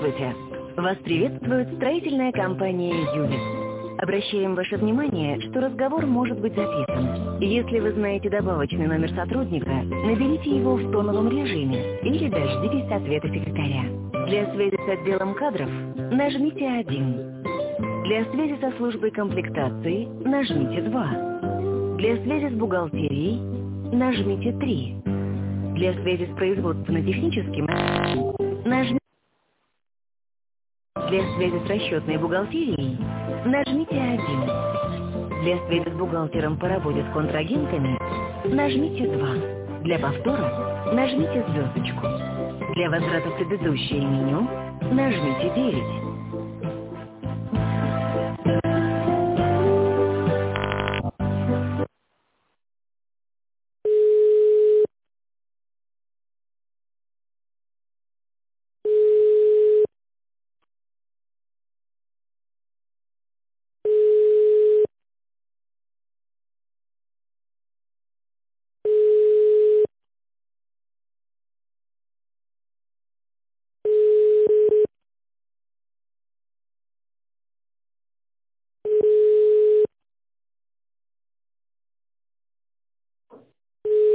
Здравствуйте! Вас приветствует строительная компания «Юлис». Обращаем ваше внимание, что разговор может быть записан. Если вы знаете добавочный номер сотрудника, наберите его в тоновом режиме или дождитесь ответа секретаря. Для связи с отделом кадров нажмите 1. Для связи со службой комплектации нажмите 2. Для связи с бухгалтерией нажмите 3. Для связи с производственно-техническим нажмите. Для связи с расчетной бухгалтерией нажмите 1. Для связи с бухгалтером по работе с контрагентами нажмите 2. Для повтора нажмите звездочку. Для возврата в предыдущее меню нажмите 9.